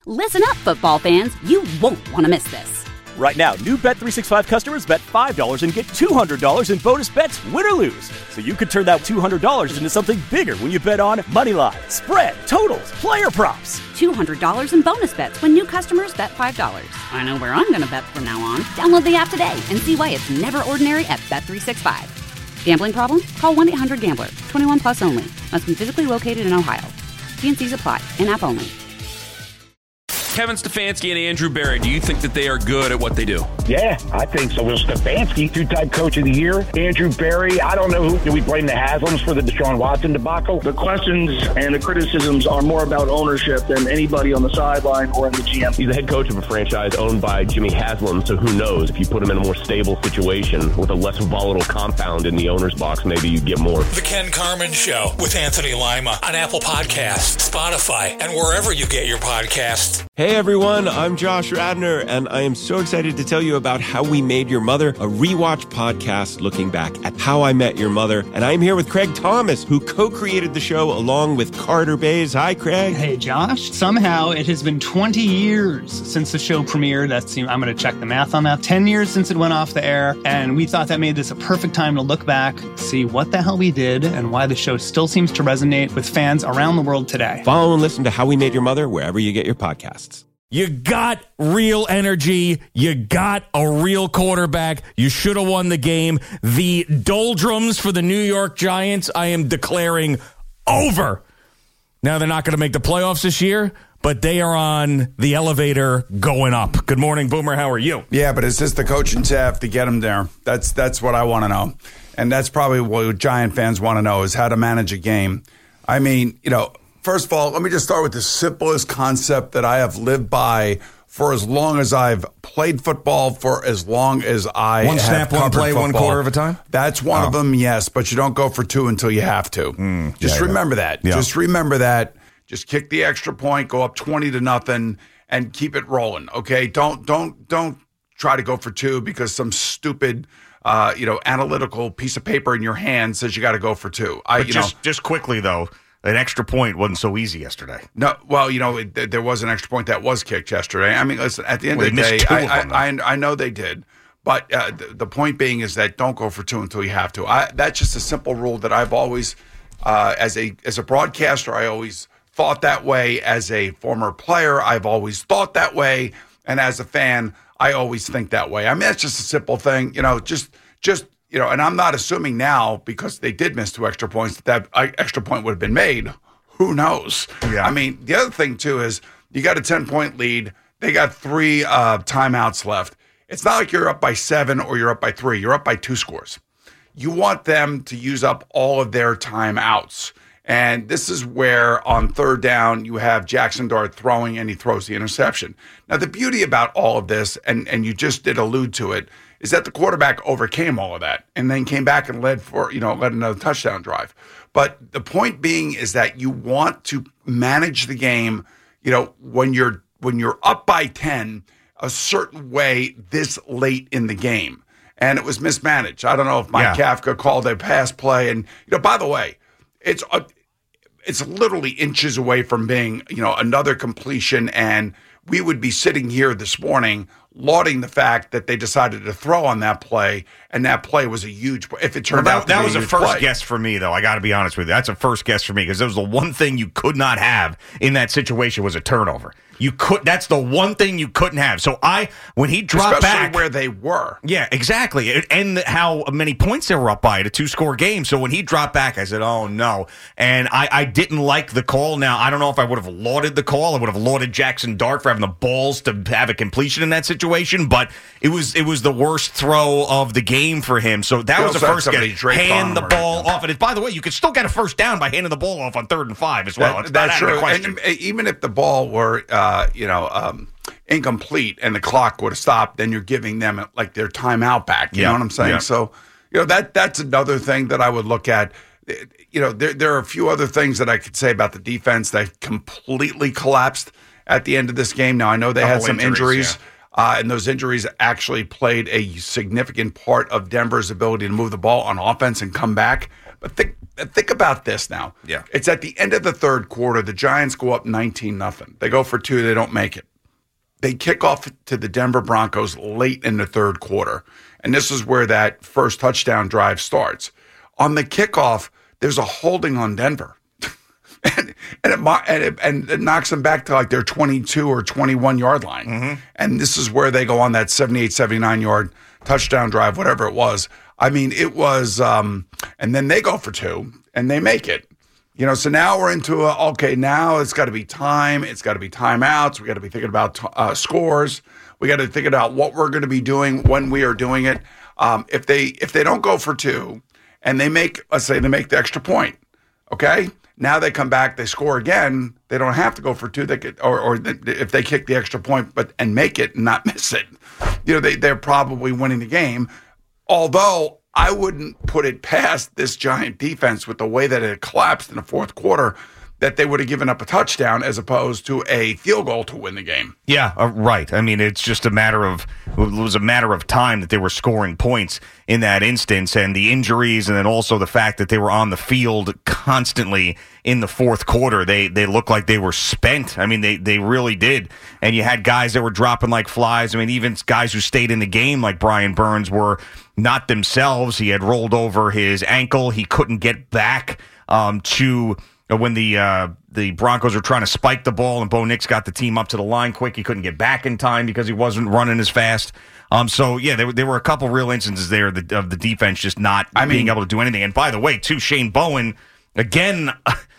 Listen up, football fans. You won't want to miss this. Right now, new Bet365 customers bet $5 and get $200 in bonus bets, win or lose. So you could turn that $200 into something bigger when you bet on money line, spread, totals, player props. $200 in bonus bets when new customers bet $5. I know where I'm going to bet from now on. Download the app today and see why it's never ordinary at Bet365. Gambling problem? Call 1-800-GAMBLER. 21 plus only. Must be physically located in Ohio. T&Cs apply. In-app only. Kevin Stefanski and Andrew Berry, do you think that they are good at what they do? Yeah, I think so. Well, Stefanski, two-time coach of the year. Andrew Berry, I don't know who. Do we blame the Haslams for the Deshaun Watson debacle? The questions and the criticisms are more about ownership than anybody on the sideline or in the GM. He's the head coach of a franchise owned by Jimmy Haslam, so who knows? If you put him in a more stable situation with a less volatile compound in the owner's box, maybe you get more. The Ken Carman Show with Anthony Lima on Apple Podcasts, Spotify, and wherever you get your podcasts. Hey everyone, I'm Josh Radner, and I am so excited to tell you about How We Made Your Mother, a rewatch podcast looking back at How I Met Your Mother. And I'm here with Craig Thomas, who co-created the show along with Carter Bays. Hi, Craig. Hey, Josh. Somehow it has been 20 years since the show premiered. I'm going to check the math on that. 10 years since it went off the air, and we thought that made this a perfect time to look back, see what the hell we did, and why the show still seems to resonate with fans around the world today. Follow and listen to How We Made Your Mother wherever you get your podcasts. You got real energy. You got a real quarterback. You should have won the game. The doldrums for the New York Giants, I am declaring over. Now, they're not going to make the playoffs this year, but they are on the elevator going up. Good morning, Boomer. How are you? Yeah, but is this the coaching staff to get them there? That's what I want to know. And that's probably what Giant fans want to know is how to manage a game. I mean, first of all, let me just start with the simplest concept that I have lived by for as long as I've played football, for as long as I one snap, one play, football. 1 quarter of a time? That's one of them, yes, but you don't go for 2 until you have to. Just remember that. Yeah. Just remember that. Just kick the extra point, go up 20-0, and keep it rolling, okay? Don't try to go for 2 because some stupid analytical piece of paper in your hand says you got to go for 2. Just quickly, though. An extra point wasn't so easy yesterday. No, well, there was an extra point that was kicked yesterday. I mean, listen, at the end of the day, I know they did. But the point being is that don't go for 2 until you have to. That's just a simple rule that I've always, as a broadcaster, I always thought that way. As a former player, I've always thought that way. And as a fan, I always think that way. I mean, that's just a simple thing. And I'm not assuming now, because they did miss 2 extra points, that extra point would have been made. Who knows? Yeah. I mean, the other thing, too, is you got a 10-point lead. They got 3 timeouts left. It's not like you're up by 7 or you're up by 3. You're up by 2 scores. You want them to use up all of their timeouts. And this is where, on 3rd down, you have Jackson Dart throwing, and he throws the interception. Now, the beauty about all of this, and you just did allude to it, is that the quarterback overcame all of that and then came back and led another touchdown drive. But the point being is that you want to manage the game, when you're up by 10 a certain way this late in the game. And it was mismanaged. I don't know if Mike Kafka called a pass play. And, by the way, it's literally inches away from being, another completion. And we would be sitting here this morning lauding the fact that they decided to throw on that play, and that play was a huge – if it turned out to be a huge play. That was a first guess for me, though. I got to be honest with you. That's a first guess for me because that was the one thing you could not have in that situation was a turnover. That's the one thing you couldn't have. So when he dropped back, especially where they were. Yeah, exactly. And how many points they were up by at a 2-score game. So when he dropped back, I said, oh, no. And I didn't like the call. Now, I don't know if I would have lauded the call. I would have lauded Jackson Dart for having the balls to have a completion in that situation. But it was the worst throw of the game for him. So that was the first guess. Hand the ball off. And by the way, you could still get a first down by handing the ball off on 3rd and 5 as well. That's true. And even if the ball were incomplete and the clock would have stopped, then you're giving them like their timeout back. You know what I'm saying? Yeah. So, that's another thing that I would look at. There are a few other things that I could say about the defense that completely collapsed at the end of this game. Now, I know they had some injuries. And those injuries actually played a significant part of Denver's ability to move the ball on offense and come back. But think about this now. Yeah. It's at the end of the third quarter. The Giants go up 19-0. They go for 2. They don't make it. They kick off to the Denver Broncos late in the third quarter. And this is where that first touchdown drive starts. On the kickoff, there's a holding on Denver. and it knocks them back to like their 22 or 21 yard line. Mm-hmm. And this is where they go on that 78, 79 yard touchdown drive, whatever it was. I mean, it was, and then they go for 2 and they make it. So now we're into now it's got to be time. It's got to be timeouts. We got to be thinking about scores. We got to think about what we're going to be doing when we are doing it. If they don't go for 2 and let's say they make the extra point, okay? Now they come back, they score again. They don't have to go for 2. They could, or if they kick the extra point and make it and not miss it, they're probably winning the game. Although I wouldn't put it past this Giant defense with the way that it collapsed in the fourth quarter that they would have given up a touchdown as opposed to a field goal to win the game. Yeah, right. I mean, it's just it was a matter of time that they were scoring points in that instance, and the injuries, and then also the fact that they were on the field constantly in the fourth quarter. They looked like they were spent. I mean, they really did. And you had guys that were dropping like flies. I mean, even guys who stayed in the game like Brian Burns were not themselves. He had rolled over his ankle. He couldn't get back to when the Broncos were trying to spike the ball and Bo Nix got the team up to the line quick. He couldn't get back in time because he wasn't running as fast. So, yeah, there were a couple real instances there of the defense just not being able to do anything. And by the way, too, Shane Bowen, again,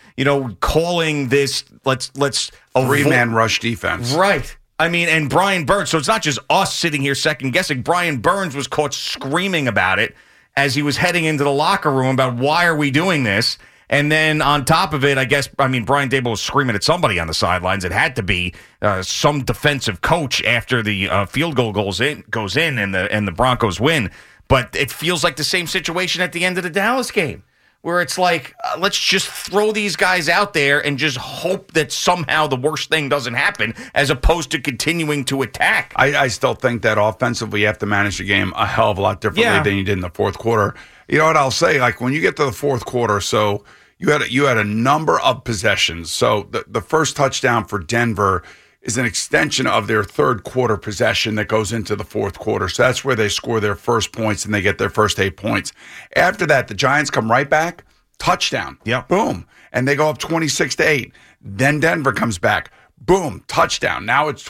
calling this, let's 3-man rush defense. Right. I mean, and Brian Burns, so it's not just us sitting here second guessing. Brian Burns was caught screaming about it as he was heading into the locker room about why are we doing this? And then on top of it, Brian Daboll was screaming at somebody on the sidelines. It had to be some defensive coach after the field goal goes in and the Broncos win. But it feels like the same situation at the end of the Dallas game, where it's like, let's just throw these guys out there and just hope that somehow the worst thing doesn't happen, as opposed to continuing to attack. I still think that offensively you have to manage the game a hell of a lot differently than you did in the fourth quarter. You know what I'll say? Like when you get to the fourth quarter, so you had a number of possessions. So the first touchdown for Denver is an extension of their third quarter possession that goes into the fourth quarter. So that's where they score their first points and they get their first 8 points. After that, the Giants come right back, touchdown. Yep. Boom. And they go up 26-8. Then Denver comes back. Boom, touchdown. Now it's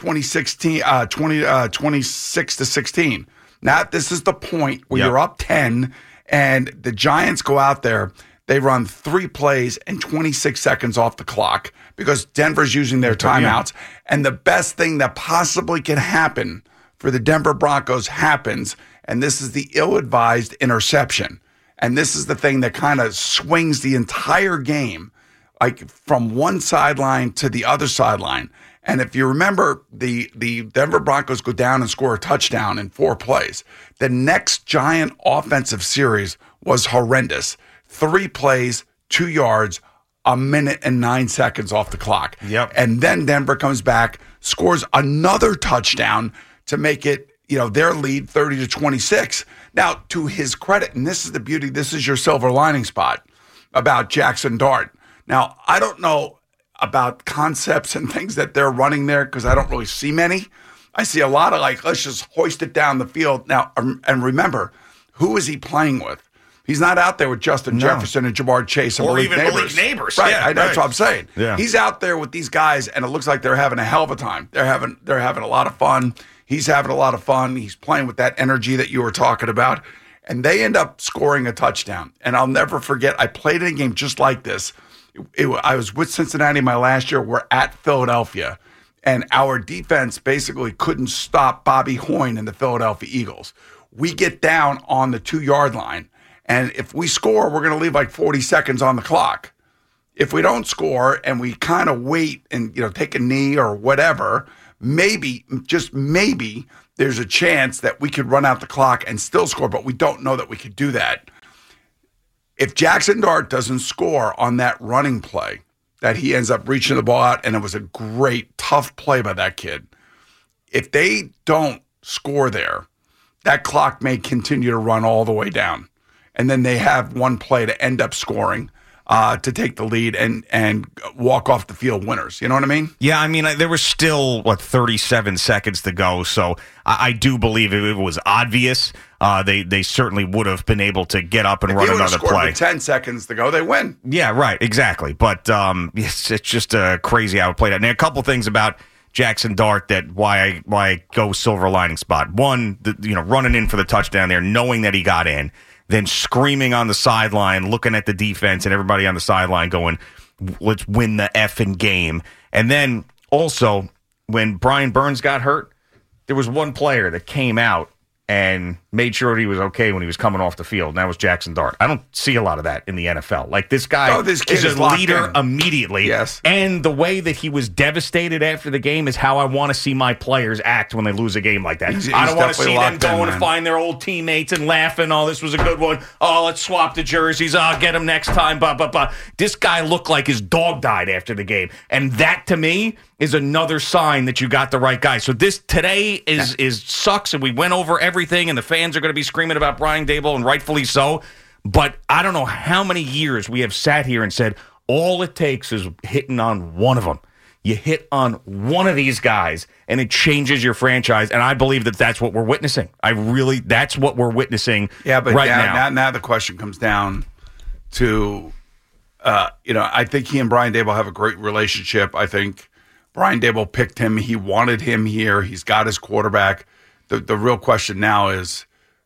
26-16. Now this is the point where you're up 10 and the Giants go out there. They run 3 plays and 26 seconds off the clock because Denver's using their timeouts. And the best thing that possibly can happen for the Denver Broncos happens, and this is the ill-advised interception. And this is the thing that kind of swings the entire game, like from one sideline to the other sideline. And if you remember, the Denver Broncos go down and score a touchdown in 4 plays. The next Giant offensive series was horrendous. 3 plays, 2 yards, 1 minute and 9 seconds off the clock. Yep. And then Denver comes back, scores another touchdown to make it, their lead 30-26. Now, to his credit, and this is the beauty, this is your silver lining spot about Jackson Dart. Now, I don't know about concepts and things that they're running there because I don't really see many. I see a lot of let's just hoist it down the field. Now, and remember, who is he playing with? He's not out there with Justin Jefferson and Jamar Chase and Malik Neighbors. Right, that's what I'm saying. Yeah. He's out there with these guys, and it looks like they're having a hell of a time. They're having a lot of fun. He's having a lot of fun. He's playing with that energy that you were talking about. And they end up scoring a touchdown. And I'll never forget, I played in a game just like this. I was with Cincinnati my last year. We're at Philadelphia. And our defense basically couldn't stop Bobby Hoyne and the Philadelphia Eagles. We get down on the 2-yard line. And if we score, we're going to leave 40 seconds on the clock. If we don't score and we kind of wait and take a knee or whatever, maybe, just maybe, there's a chance that we could run out the clock and still score, but we don't know that we could do that. If Jackson Dart doesn't score on that running play, that he ends up reaching the ball out, and it was a great, tough play by that kid. If they don't score there, that clock may continue to run all the way down. and then they have one play to end up scoring to take the lead and walk off the field winners. You know what I mean? Yeah, I mean, there was still, 37 seconds to go, so I do believe if it was obvious, they certainly would have been able to get up and run another play. With 10 seconds to go, they win. Yeah, right, exactly. But it's just crazy how it played out. And a couple things about Jackson Dart that why I go silver lining spot. One, running in for the touchdown there, knowing that he got in, then screaming on the sideline, looking at the defense and everybody on the sideline going, let's win the effing game. And then also, when Brian Burns got hurt, there was one player that came out and made sure he was okay when he was coming off the field, and that was Jackson Dart. I don't see a lot of that in the NFL. Like, this guy is a leader immediately. Yes. And the way that he was devastated after the game is how I want to see my players act when they lose a game like that. I don't want to see them going to find their old teammates and laughing, oh, this was a good one. Oh, let's swap the jerseys. Oh, get him next time. Blah, blah, blah. This guy looked like his dog died after the game. And that, to me, is another sign that you got the right guy. So this today is sucks, and we went over everything, and the fans are going to be screaming about Brian Daboll, and rightfully so. But I don't know how many years we have sat here and said, all it takes is hitting on one of them. You hit on one of these guys, and it changes your franchise. And I believe that that's what we're witnessing. That's what we're witnessing but right now. Now the question comes down to, I think he and Brian Daboll have a great relationship. I think Brian Daboll picked him. He wanted him here. He's got his quarterback. The real question now is,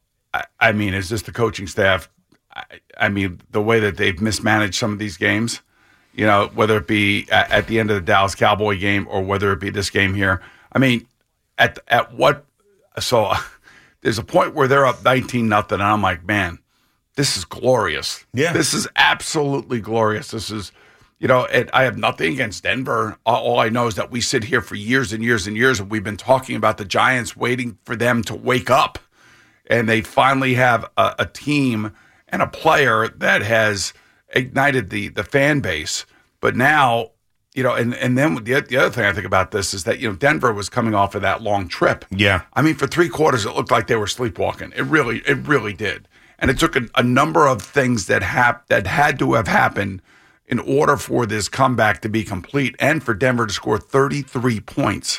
is this the coaching staff? I mean, the way that they've mismanaged some of these games, whether it be at the end of the Dallas Cowboy game or whether it be this game here. I mean, at what? So there's a point where they're up 19-0, and I'm like, man, this is glorious. Yeah, this is absolutely glorious. This is. And I have nothing against Denver. All I know is that we sit here for years and years and years, and we've been talking about the Giants, waiting for them to wake up. And they finally have a team and a player that has ignited the fan base. But now, and then the other thing I think about this is that, Denver was coming off of that long trip. Yeah. I mean, for 3 quarters, it looked like they were sleepwalking. It really did. And it took a number of things that had to have happened in order for this comeback to be complete and for Denver to score 33 points.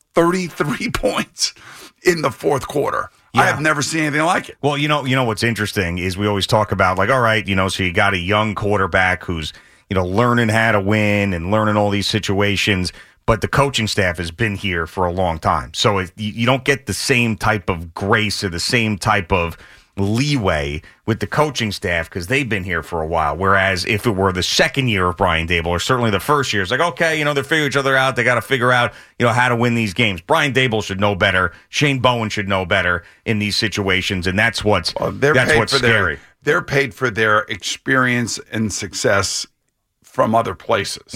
33 points in the fourth quarter. Yeah. I have never seen anything like it. Well, you know what's interesting is we always talk about, like, all right, so you got a young quarterback who's, learning how to win and learning all these situations, but the coaching staff has been here for a long time. So you don't get the same type of grace or the same type of leeway with the coaching staff because they've been here for a while. Whereas if it were the second year of Brian Daboll, or certainly the first year, it's like, okay, they figure each other out. They got to figure out, how to win these games. Brian Daboll should know better. Shane Bowen should know better in these situations, and that's what's scary. They're paid for their experience and success from other places,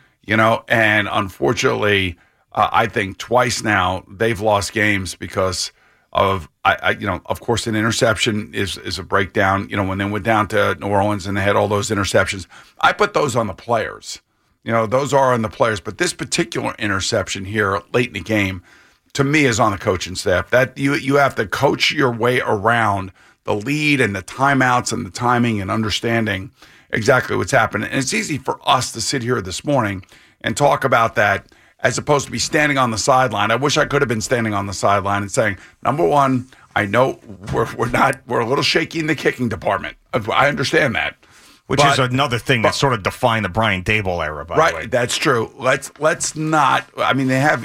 and unfortunately, I think twice now they've lost games because of of course, an interception is a breakdown. When they went down to New Orleans and they had all those interceptions, I put those on the players. Those are on the players. But this particular interception here late in the game, to me, is on the coaching staff. That you have to coach your way around the lead and the timeouts and the timing and understanding exactly what's happening. And it's easy for us to sit here this morning and talk about that, as opposed to be standing on the sideline. I wish I could have been standing on the sideline and saying, number one, I know we're a little shaky in the kicking department. I understand that. Which is another thing that sort of defined the Brian Daboll era, by the way. Right, that's true. Let's not. I mean, they have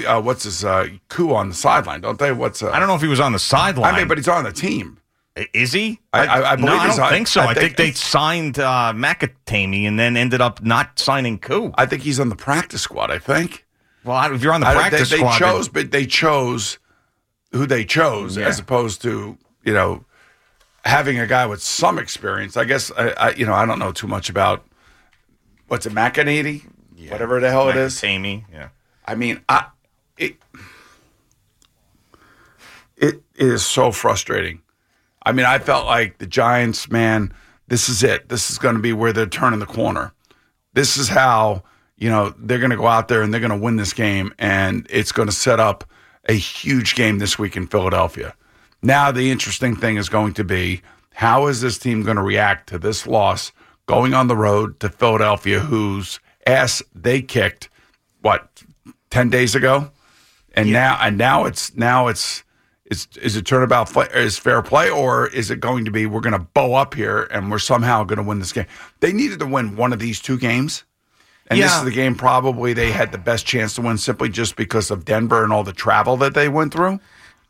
Koo on the sideline, don't they? I don't know if he was on the sideline. But he's on the team. Is he? I believe I don't think so. I think they signed McAtamey and then ended up not signing Koo. I think he's on the practice squad. I think. Well, if you're on the practice squad, they chose who they chose, as opposed to having a guy with some experience. I guess I don't know too much about what's it, McAnady, whatever the hell it is. McAtamey, yeah. I mean, it is so frustrating. I mean, I felt like the Giants, man, this is it. This is going to be where they're turning the corner. This is how. They're going to go out there and they're going to win this game, and it's going to set up a huge game this week in Philadelphia. Now, the interesting thing is going to be, How is this team going to react to this loss going on the road to Philadelphia, whose ass they kicked, 10 days ago? And now it's is it turnabout is fair play, or is it going to be we're going to bow up here and we're somehow going to win this game? They needed to win one of these two games. And this is the game probably they had the best chance to win simply just because of Denver and all the travel that they went through.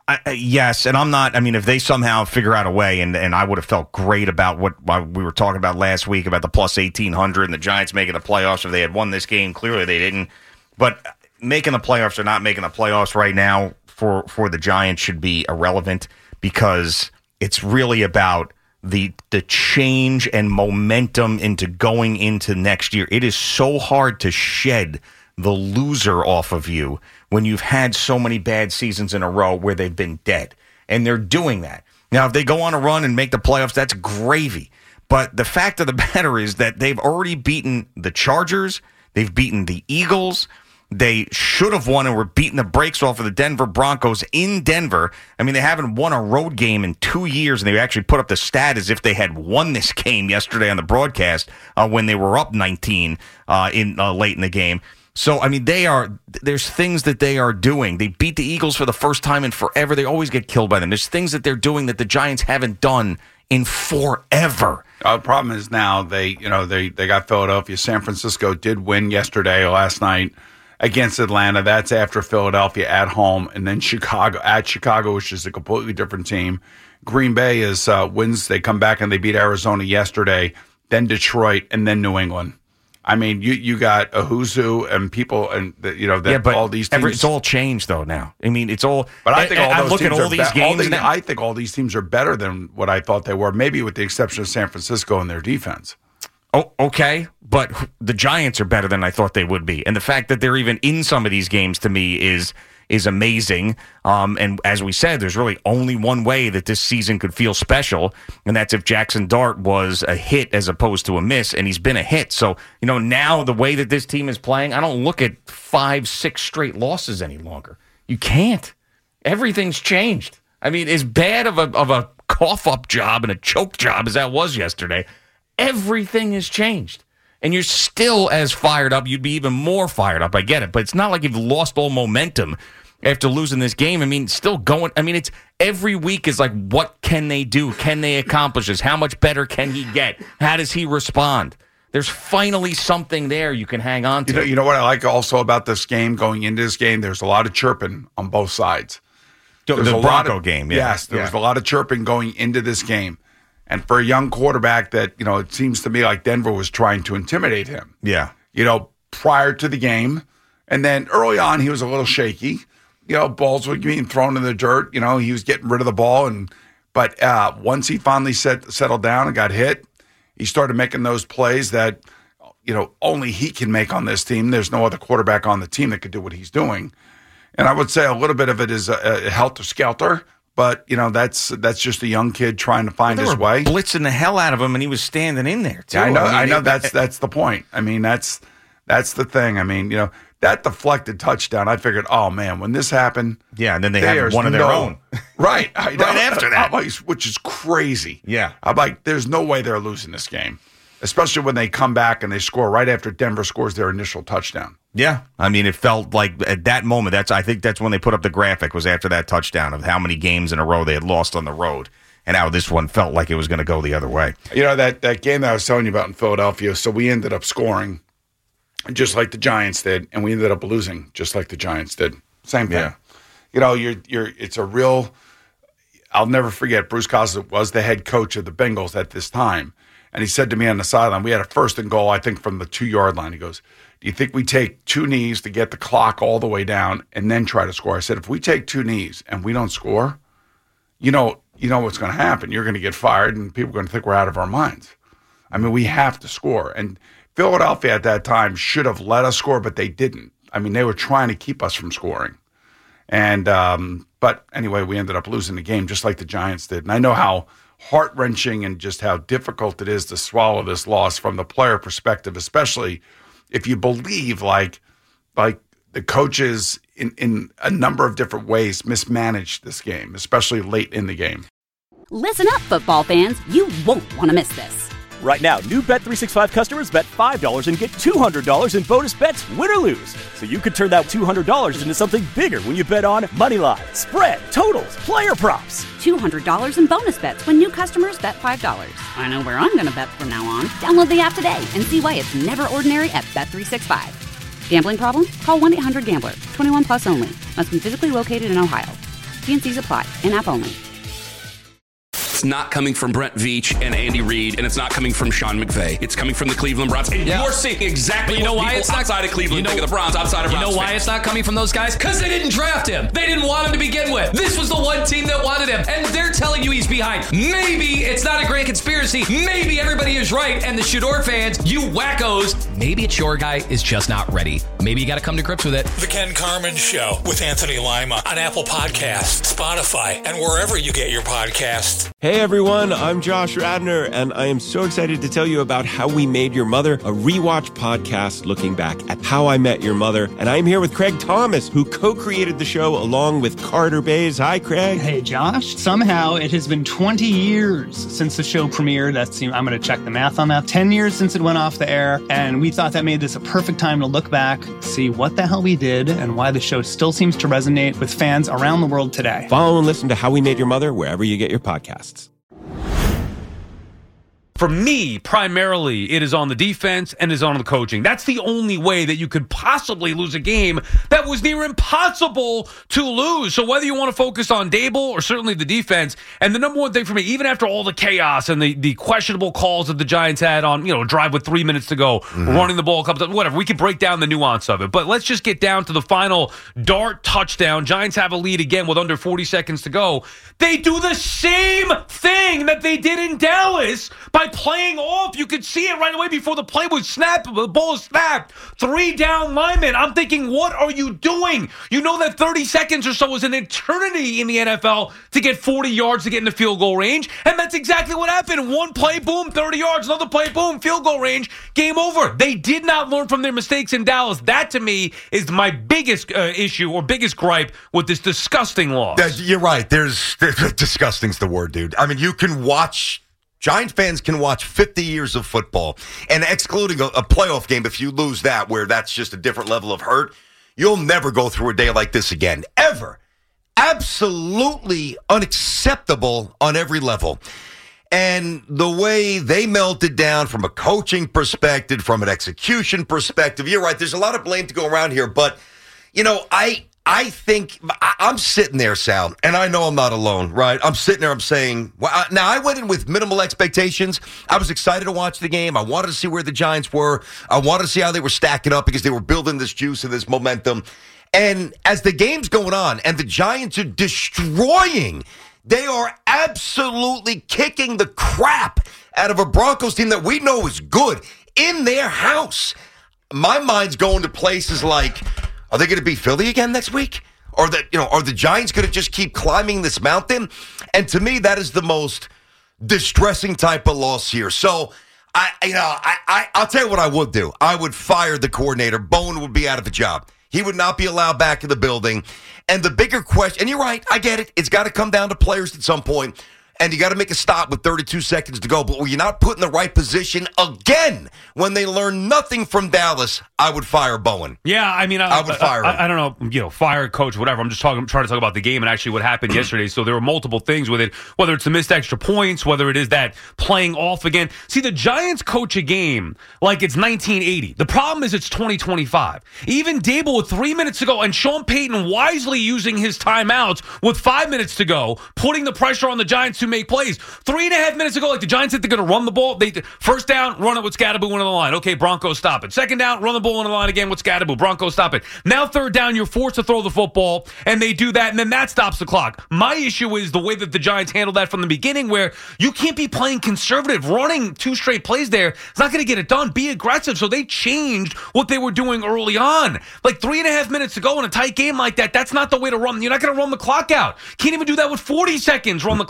Yes, and I'm not. I mean, if they somehow figure out a way, and I would have felt great about what we were talking about last week about the plus 1,800 and the Giants making the playoffs if they had won this game. Clearly, they didn't. But making the playoffs or not making the playoffs right now for the Giants should be irrelevant because it's really about the change and momentum into going into next year. It is so hard to shed the loser off of you when you've had so many bad seasons in a row where they've been dead. And they're doing that. Now, if they go on a run and make the playoffs, that's gravy. But the fact of the matter is that they've already beaten the Chargers. They've beaten the Eagles. They should have won and were beating the brakes off of the Denver Broncos in Denver. I mean, they haven't won a road game in 2 years, and they actually put up the stat as if they had won this game yesterday on the broadcast when they were up 19 late in the game. So, I mean, there's things that they are doing. They beat the Eagles for the first time in forever. They always get killed by them. There's things that they're doing that the Giants haven't done in forever. The problem is now they got Philadelphia. San Francisco did win last night against Atlanta. That's after Philadelphia at home, and then Chicago, which is a completely different team. Green Bay is wins. They come back and they beat Arizona yesterday, then Detroit, and then New England. I mean, you got a who's who and people, and all these teams. It's all changed though now. I mean, it's all. But I think all those teams these games. I think all these teams are better than what I thought they were. Maybe with the exception of San Francisco and their defense. Oh, okay, but the Giants are better than I thought they would be, and the fact that they're even in some of these games to me is amazing. And as we said, there's really only one way that this season could feel special, and that's if Jackson Dart was a hit as opposed to a miss, and he's been a hit. So, now the way that this team is playing, I don't look at 5-6 straight losses any longer. You can't. Everything's changed. I mean, as bad of a cough-up job and a choke job as that was yesterday, everything has changed. And you're still as fired up. You'd be even more fired up. I get it. But it's not like you've lost all momentum after losing this game. I mean, still going. I mean, it's every week is like, what can they do? Can they accomplish this? How much better can he get? How does he respond? There's finally something there you can hang on to. You know what I like also about this game, going into this game, there's a lot of chirping on both sides. The Bronco game, yeah. Yes, there was a lot of chirping going into this game. And for a young quarterback that, it seems to me like Denver was trying to intimidate him. Yeah. Prior to the game. And then early on, he was a little shaky. Balls were being thrown in the dirt. He was getting rid of the ball. But once he finally settled down and got hit, he started making those plays that, only he can make on this team. There's no other quarterback on the team that could do what he's doing. And I would say a little bit of it is a helter-skelter. But, that's just a young kid trying to find his way. Blitzing the hell out of him, and he was standing in there, too. Yeah, I know. That's the point. I mean, that's the thing. I mean, that deflected touchdown, I figured, oh, man, when this happened. Yeah, and then they had one of their own. Right. Right after that. Which is crazy. Yeah. I'm like, there's no way they're losing this game. Especially when they come back and they score right after Denver scores their initial touchdown. Yeah, I mean, it felt like at that moment. I think that's when they put up the graphic, was after that touchdown of how many games in a row they had lost on the road, and how this one felt like it was going to go the other way. That game that I was telling you about in Philadelphia. So we ended up scoring, just like the Giants did, and we ended up losing, just like the Giants did. Same thing. Yeah. It's a real. I'll never forget. Bruce Coslett was the head coach of the Bengals at this time. And he said to me on the sideline, we had a 1st and goal, I think, from the 2-yard line. He goes, do you think we take 2 knees to get the clock all the way down and then try to score? I said, if we take 2 knees and we don't score, you know what's going to happen. You're going to get fired and people are going to think we're out of our minds. I mean, we have to score. And Philadelphia at that time should have let us score, but they didn't. I mean, they were trying to keep us from scoring. And but anyway, we ended up losing the game just like the Giants did. And I know how heart-wrenching and just how difficult it is to swallow this loss from the player perspective, especially if you believe like the coaches in a number of different ways mismanaged this game, especially late in the game. Listen up, football fans. You won't want to miss this. Right now, new Bet365 customers bet $5 and get $200 in bonus bets, win or lose. So you could turn that $200 into something bigger when you bet on Moneyline, spread, totals, player props. $200 in bonus bets when new customers bet $5. I know where I'm going to bet from now on. Download the app today and see why it's never ordinary at Bet365. Gambling problem? Call 1-800-GAMBLER. 21 plus only. Must be physically located in Ohio. T&Cs apply. In-app only. It's not coming from Brent Veach and Andy Reid, and it's not coming from Sean McVay. It's coming from the Cleveland Browns. And you're seeing exactly what people it's outside of Cleveland think of the Browns, outside of Browns. You know why it's not coming from those guys? Because they didn't draft him. They didn't want him to begin with. This was the one team that wanted him, and they're telling you he's behind. Maybe it's not a grand conspiracy. Maybe everybody is right, and the Shador fans, you wackos, maybe it's your guy is just not ready. Maybe you got to come to grips with it. The Ken Carman Show with Anthony Lima on Apple Podcasts, Spotify, and wherever you get your podcasts. Hey everyone, I'm Josh Radner, and I am so excited to tell you about How We Made Your Mother, a rewatch podcast looking back at How I Met Your Mother. And I'm here with Craig Thomas, who co-created the show along with Carter Bays. Hi, Craig. Hey, Josh. Somehow it has been 20 years since the show premiered. I'm going to check the math on that. 10 years since it went off the air, and we thought that made this a perfect time to look back, see what the hell we did, and why the show still seems to resonate with fans around the world today. Follow and listen to How We Made Your Mother wherever you get your podcasts. For me, primarily, it is on the defense and is on the coaching. That's the only way that you could possibly lose a game that was near impossible to lose. So whether you want to focus on Dable or certainly the defense, and the number one thing for me, even after all the chaos and the questionable calls that the Giants had on, a drive with 3 minutes to go, running the ball a couple times, whatever, we could break down the nuance of it. But let's just get down to the final dart touchdown. Giants have a lead again with under 40 seconds to go. They do the same thing that they did in Dallas by playing off. You could see it right away before the play was snapped. The ball was snapped. 3 down linemen. I'm thinking, what are you doing? You know that 30 seconds or so is an eternity in the NFL to get 40 yards to get in the field goal range. And that's exactly what happened. One play, boom, 30 yards. Another play, boom, field goal range. Game over. They did not learn from their mistakes in Dallas. That, to me, is my biggest issue or biggest gripe with this disgusting loss. You're right. Disgusting's the word, dude. I mean, you can watch... Giant fans can watch 50 years of football, and excluding a playoff game, if you lose that, where that's just a different level of hurt, you'll never go through a day like this again, ever. Absolutely unacceptable on every level. And the way they melted down from a coaching perspective, from an execution perspective, you're right, there's a lot of blame to go around here, but, I think I'm sitting there, Sal, and I know I'm not alone, right? I'm sitting there, I'm saying, well, now I went in with minimal expectations. I was excited to watch the game. I wanted to see where the Giants were. I wanted to see how they were stacking up because they were building this juice and this momentum. And as the game's going on and the Giants are destroying, they are absolutely kicking the crap out of a Broncos team that we know is good in their house. My mind's going to places like, are they going to beat Philly again next week? Or are the Giants going to just keep climbing this mountain? And to me, that is the most distressing type of loss here. So, I'll tell you what I would do. I would fire the coordinator. Bowen would be out of a job. He would not be allowed back in the building. And the bigger question, and you're right, I get it. It's got to come down to players at some point. And you got to make a stop with 32 seconds to go. But when you're not put in the right position again, when they learn nothing from Dallas, I would fire Bowen. Yeah, I mean, I would fire him. I don't know, fire coach, whatever. I'm just trying to talk about the game and actually what happened yesterday. So there were multiple things with it, whether it's the missed extra points, whether it is that playing off again. See, the Giants coach a game like it's 1980. The problem is it's 2025. Even Dable with 3 minutes to go and Sean Payton wisely using his timeouts with 5 minutes to go, putting the pressure on the Giants to make plays. 3.5 minutes ago, like the Giants said they're going to run the ball. First down, run it with Scatterbo into the line. Okay, Broncos stop it. Second down, run the ball into the line again with Scatterbo. Broncos stop it. Now third down, you're forced to throw the football, and they do that, and then that stops the clock. My issue is the way that the Giants handled that from the beginning, where you can't be playing conservative. Running 2 straight plays there is not going to get it done. Be aggressive. So they changed what they were doing early on. Like 3.5 minutes to go in a tight game like that, that's not the way to run. You're not going to run the clock out. Can't even do that with 40 seconds, run the clock out.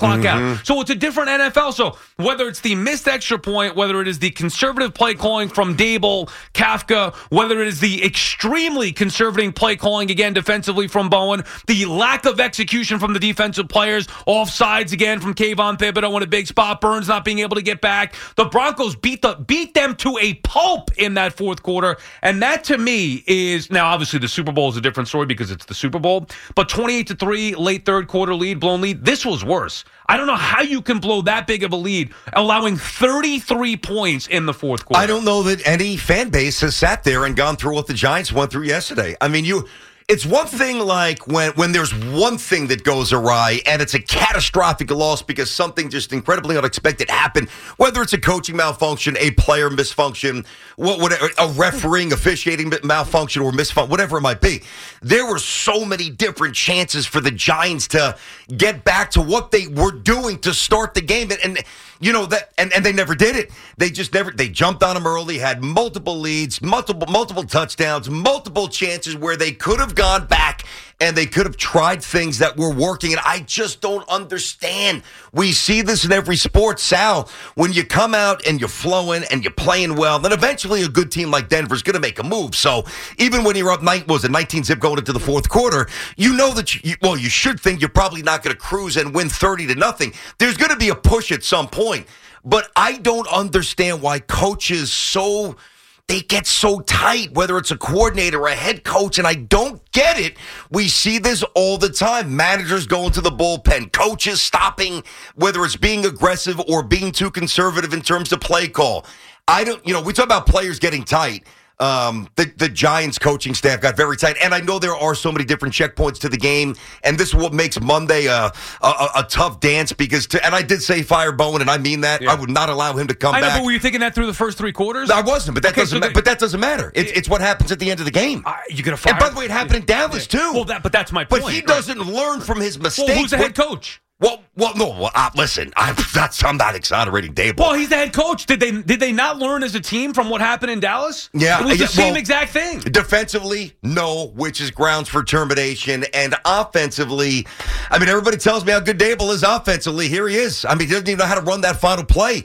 So it's a different NFL. So whether it's the missed extra point, whether it is the conservative play calling from Dable, Kafka, whether it is the extremely conservative play calling again defensively from Bowen, the lack of execution from the defensive players, offsides again from Kayvon Thibodeau in a big spot, Burns not being able to get back. The Broncos beat them to a pulp in that fourth quarter, and that to me is, now obviously the Super Bowl is a different story because it's the Super Bowl, but 28-3 late third quarter lead, blown lead, this was worse. I don't know how you can blow that big of a lead, allowing 33 points in the fourth quarter. I don't know that any fan base has sat there and gone through what the Giants went through yesterday. I mean, it's one thing like when there's one thing that goes awry and it's a catastrophic loss because something just incredibly unexpected happened, whether it's a coaching malfunction, a player misfunction, whatever, a refereeing, officiating malfunction or misfunction, whatever it might be. There were so many different chances for the Giants to get back to what they were doing to start the game. And you know that, and they never did it. They just never. They jumped on them early, had multiple leads, multiple touchdowns, multiple chances where they could have gone back and they could have tried things that were working. And I just don't understand. We see this in every sport, Sal. When you come out and you're flowing and you're playing well, then eventually a good team like Denver is going to make a move. So even when you're up 19-zip going into the fourth quarter, you know that you should think you're probably not going to cruise and win 30-0. There's going to be a push at some point. But I don't understand why coaches they get so tight, whether it's a coordinator or a head coach, and I don't get it. We see this all the time. Managers going to the bullpen, coaches stopping, whether it's being aggressive or being too conservative in terms of play call. We talk about players getting tight. The Giants coaching staff got very tight, and I know there are so many different checkpoints to the game, and this is what makes Monday a tough dance and I did say fire Bowen, and I mean that. Yeah. I would not allow him to come back. I know, but were you thinking that through the first three quarters? I wasn't, but that doesn't matter. It's what happens at the end of the game. You're gonna fire. And by the way, it happened in Dallas too. Well, but that's my point. But he doesn't learn from his mistakes. Well, who's the head coach? Listen, I'm not exonerating Dable. Well, he's the head coach. Did they not learn as a team from what happened in Dallas? Yeah. It was the same exact thing. Defensively, no, which is grounds for termination. And offensively, I mean, everybody tells me how good Dable is offensively. Here he is. I mean, he doesn't even know how to run that final play.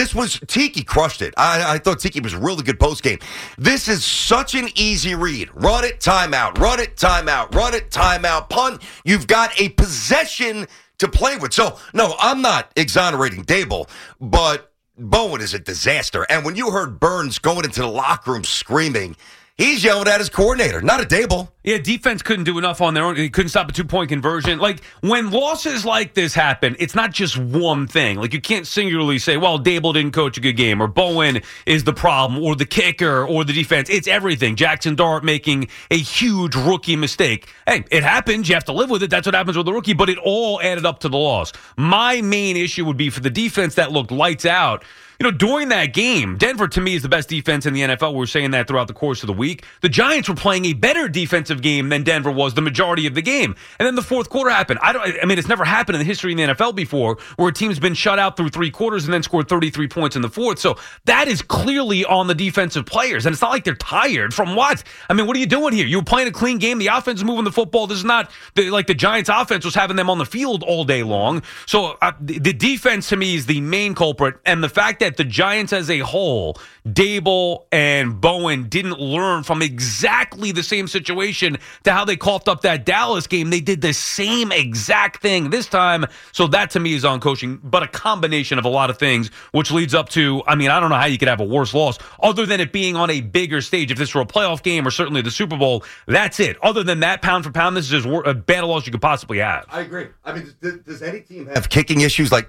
Tiki crushed it. I thought Tiki was a really good postgame. This is such an easy read. Run it, timeout. Run it, timeout. Run it, timeout. Punt. You've got a possession to play with. So, no, I'm not exonerating Dable, but Bowen is a disaster. And when you heard Burns going into the locker room screaming, he's yelling at his coordinator, not at Dable. Yeah, defense couldn't do enough on their own. He couldn't stop a 2-point conversion. Like, when losses like this happen, it's not just one thing. Like, you can't singularly say, well, Dable didn't coach a good game, or Bowen is the problem, or the kicker, or the defense. It's everything. Jackson Dart making a huge rookie mistake. Hey, it happens. You have to live with it. That's what happens with a rookie, but it all added up to the loss. My main issue would be for the defense that looked lights out. During that game, Denver, to me, is the best defense in the NFL. We were saying that throughout the course of the week. The Giants were playing a better defensive game than Denver was the majority of the game. And then the fourth quarter happened. It's never happened in the history in the NFL before where a team's been shut out through three quarters and then scored 33 points in the fourth. So that is clearly on the defensive players. And it's not like they're tired from what? I mean, what are you doing here? You were playing a clean game. The offense is moving the football. This is not like the Giants offense was having them on the field all day long. So the defense, to me, is the main culprit. And the fact that the Giants as a whole, Dable and Bowen, didn't learn from exactly the same situation to how they coughed up that Dallas game. They did the same exact thing this time. So that, to me, is on coaching, but a combination of a lot of things, which leads up to, I don't know how you could have a worse loss other than it being on a bigger stage. If this were a playoff game or certainly the Super Bowl, that's it. Other than that, pound for pound, this is as bad a loss you could possibly have. I agree. Does any team have kicking issues like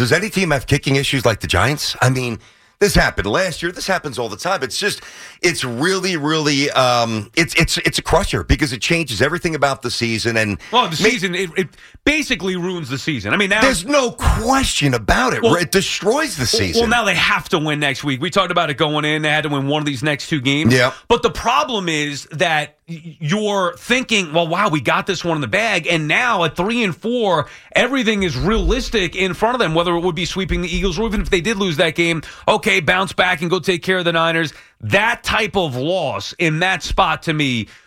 the Giants? This happened last year. This happens all the time. It's really, really, it's a crusher because it changes everything about the season. And season, it basically ruins the season. Now there's no question about it. It destroys the season. Well, now they have to win next week. We talked about it going in. They had to win one of these next two games. Yeah. But the problem is that you're thinking, well, wow, we got this one in the bag, and now at 3-4, everything is realistic in front of them, whether it would be sweeping the Eagles or even if they did lose that game, okay, bounce back and go take care of the Niners. That type of loss in that spot, to me,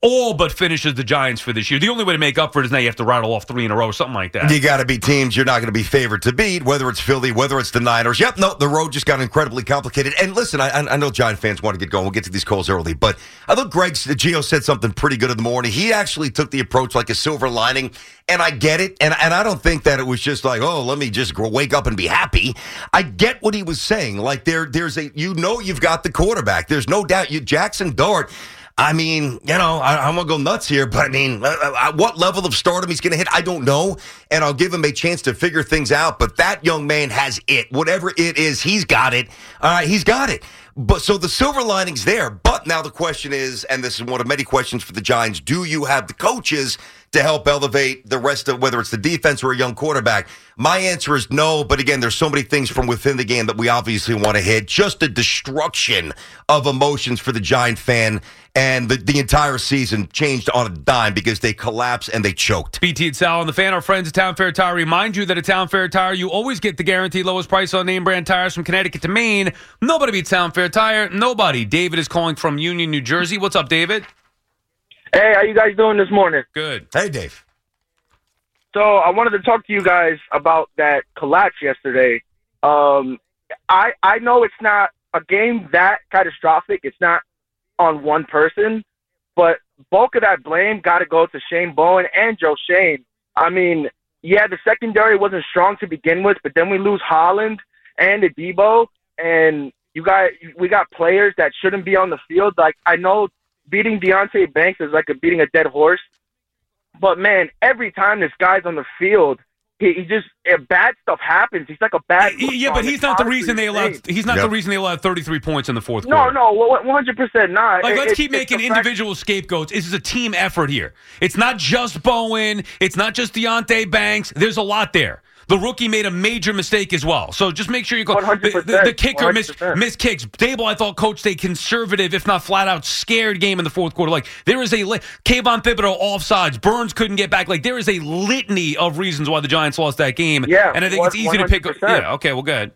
all but finishes the Giants for this year. The only way to make up for it is now you have to rattle off 3 in a row or something like that. You got to be teams you're not going to be favored to beat, whether it's Philly, whether it's the Niners. Yep, no, the road just got incredibly complicated. And listen, I know Giant fans want to get going. We'll get to these calls early, but I thought Gio said something pretty good in the morning. He actually took the approach like a silver lining, and I get it. And I don't think that it was just like, oh, let me just wake up and be happy. I get what he was saying. Like there's you've got the quarterback. There's no doubt. Jackson Dart. I mean, I'm going to go nuts here, but I mean, what level of stardom he's going to hit, I don't know. And I'll give him a chance to figure things out. But that young man has it. Whatever it is, he's got it. All right, he's got it. But so the silver lining's there. But now the question is, and this is one of many questions for the Giants, do you have the coaches to help elevate the rest of, whether it's the defense or a young quarterback? My answer is no, but again, there's so many things from within the game that we obviously want to hit. Just a destruction of emotions for the Giant fan, and the entire season changed on a dime because they collapsed and they choked. BT and Sal and the Fan, our friends at Town Fair Tire, remind you that at Town Fair Tire, you always get the guaranteed lowest price on name brand tires from Connecticut to Maine. Nobody beats Town Fair Tire. Nobody. David is calling from Union, New Jersey. What's up, David? Hey, how you guys doing this morning? Good. Hey, Dave. So I wanted to talk to you guys about that collapse yesterday. I know it's not a game that catastrophic. It's not on one person, but bulk of that blame got to go to Shane Bowen and Joe Shane. I mean, yeah, the secondary wasn't strong to begin with, but then we lose Holland and Adebo, and we got players that shouldn't be on the field. Like, I know beating Deonte Banks is like beating a dead horse, but man, every time this guy's on the field, he just bad stuff happens. He's like a bad. Yeah, but he's not the reason they allowed. He's not the reason they allowed 33 points in the fourth quarter. No, 100% not. Like, let's keep making individual scapegoats. This is a team effort here. It's not just Bowen. It's not just Deonte Banks. There's a lot there. The rookie made a major mistake as well. So just make sure you go. 100%, the kicker missed kicks. Dable, I thought, coached a conservative, if not flat-out scared game in the fourth quarter. Like, there is Kayvon Thibodeau offsides. Burns couldn't get back. Like, there is a litany of reasons why the Giants lost that game. Yeah, and I think it's easy 100%. To pick up. Yeah, okay, well, good.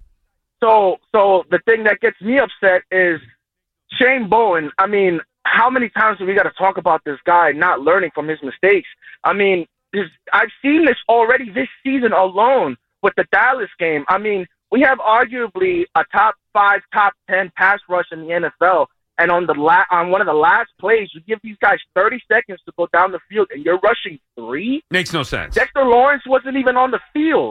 So the thing that gets me upset is Shane Bowen. I mean, how many times do we got to talk about this guy not learning from his mistakes? I mean, I've seen this already this season alone with the Dallas game. I mean, we have arguably a top 5, top 10 pass rush in the NFL, and on one of the last plays, you give these guys 30 seconds to go down the field, and you're rushing 3? Makes no sense. Dexter Lawrence wasn't even on the field.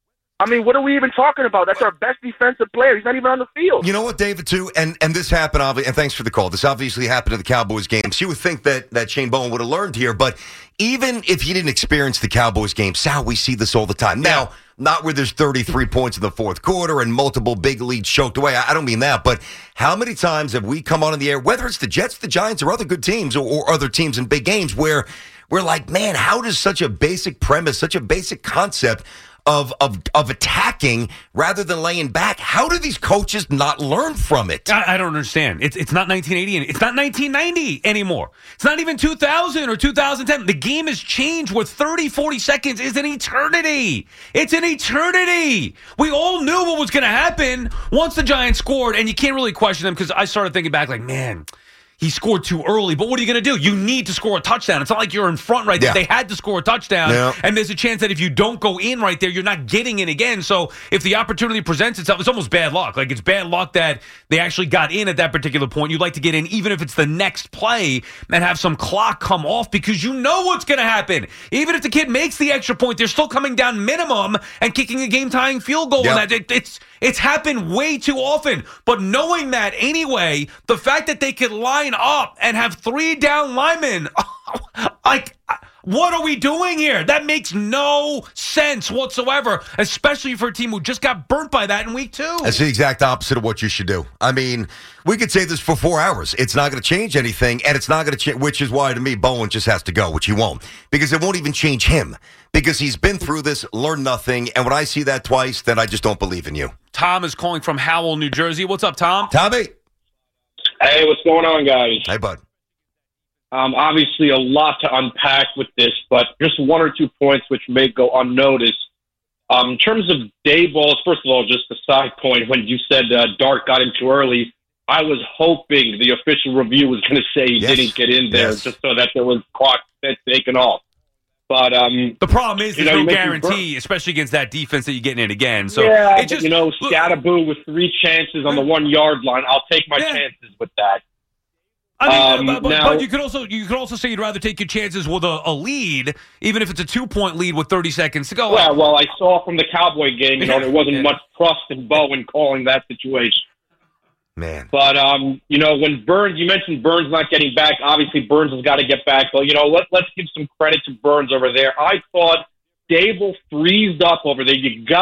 I mean, what are we even talking about? That's our best defensive player. He's not even on the field. You know what, David, too? And this happened, and thanks for the call. This obviously happened in the Cowboys game. So you would think that Shane Bowen would have learned here, but even if he didn't experience the Cowboys game, Sal, we see this all the time. Now, not where there's 33 points in the fourth quarter and multiple big leads choked away. I don't mean that, but how many times have we come on in the air, whether it's the Jets, the Giants, or other good teams or other teams in big games, where we're like, man, how does such a basic premise, such a basic concept of attacking rather than laying back, how do these coaches not learn from it? I don't understand. It's not 1980. It's not 1990 anymore. It's not even 2000 or 2010. The game has changed where 30, 40 seconds is an eternity. It's an eternity. We all knew what was going to happen once the Giants scored, and you can't really question them because I started thinking back like, man, he scored too early, but what are you going to do? You need to score a touchdown. It's not like you're in front right there. They had to score a touchdown, and there's a chance that if you don't go in right there, you're not getting in again. So if the opportunity presents itself, it's almost bad luck. Like, it's bad luck that they actually got in at that particular point. You'd like to get in even if it's the next play and have some clock come off because you know what's going to happen. Even if the kid makes the extra point, they're still coming down minimum and kicking a game-tying field goal. And it's happened way too often. But knowing that anyway, the fact that they could line up and have 3 down linemen, like, what are we doing here? That makes no sense whatsoever, especially for a team who just got burnt by that in week 2. That's the exact opposite of what you should do. I mean, we could say this for 4 hours. It's not going to change anything, and it's not going to change, which is why, to me, Bowen just has to go, which he won't, because it won't even change him, because he's been through this, learned nothing, and when I see that twice, then I just don't believe in you. Tom is calling from Howell, New Jersey. What's up, Tom? Tommy. Hey, what's going on, guys? Hey, bud. Obviously, a lot to unpack with this, but just 1 or 2 points which may go unnoticed. In terms of day balls, first of all, just a side point, when you said Dart got in too early, I was hoping the official review was going to say he didn't get in there just so that there was clock taken off. But the problem is there's no guarantee, especially against that defense that you're getting in again. So yeah, it just, Scatterboo with 3 chances on the 1 yard line. I'll take my chances with that. I mean, but you could also say you'd rather take your chances with a lead, even if it's a 2-point lead with 30 seconds to go. Yeah, well, I saw from the Cowboy game, there wasn't much trust in Bowen calling that situation. Man. But, when Burns, you mentioned Burns not getting back. Obviously, Burns has got to get back. But, let's give some credit to Burns over there. I thought Dable freezed up over there.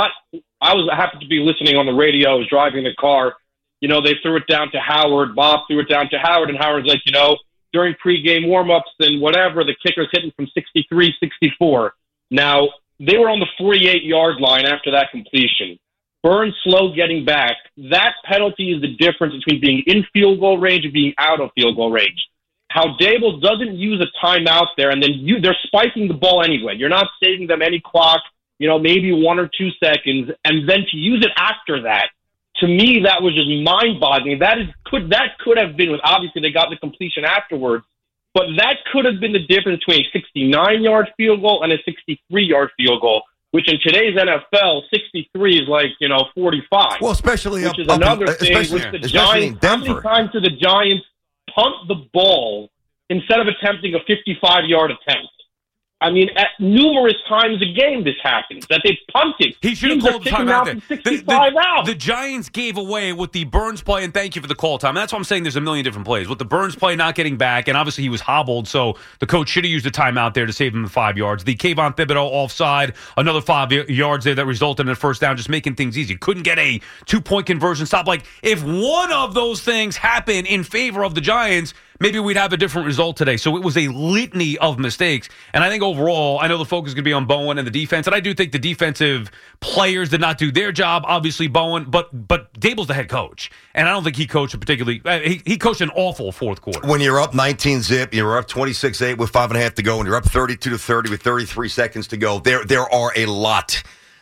I happened to be listening on the radio. I was driving the car. They threw it down to Howard. Bob threw it down to Howard. And Howard's like, during pregame warm-ups and whatever, the kicker's hitting from 63, 64. Now, they were on the 48-yard line after that completion. Burns slow getting back. That penalty is the difference between being in field goal range and being out of field goal range. How Dable doesn't use a timeout there, and then they're spiking the ball anyway. You're not saving them any clock, maybe 1 or 2 seconds, and then to use it after that, to me, that was just mind-boggling. That could have been, obviously they got the completion afterwards, but that could have been the difference between a 69-yard field goal and a 63-yard field goal, which in today's NFL, 63 is like, 45. Well, especially which is another thing with the Giants. How many times did the Giants punt the ball instead of attempting a 55-yard attempt? I mean, at numerous times a game this happens, that they punted. He should have called the timeout there. The Giants gave away with the Burns play, and thank you for the call time. That's why I'm saying there's a million different plays. With the Burns play not getting back, and obviously he was hobbled, so the coach should have used a timeout there to save him the 5 yards. The Kayvon Thibodeau offside, another 5 yards there that resulted in a first down, just making things easy. Couldn't get a 2-point conversion stop. Like, if one of those things happen in favor of the Giants, maybe we'd have a different result today. So it was a litany of mistakes. And I think overall, I know the focus is going to be on Bowen and the defense. And I do think the defensive players did not do their job. Obviously, Bowen, but Dable's the head coach. And I don't think he coached a particularly he coached an awful fourth quarter. When you're up 19-zip, you're up 26-8 with 5.5 to go, and you're up 32-30 with 33 seconds to go, there are a lot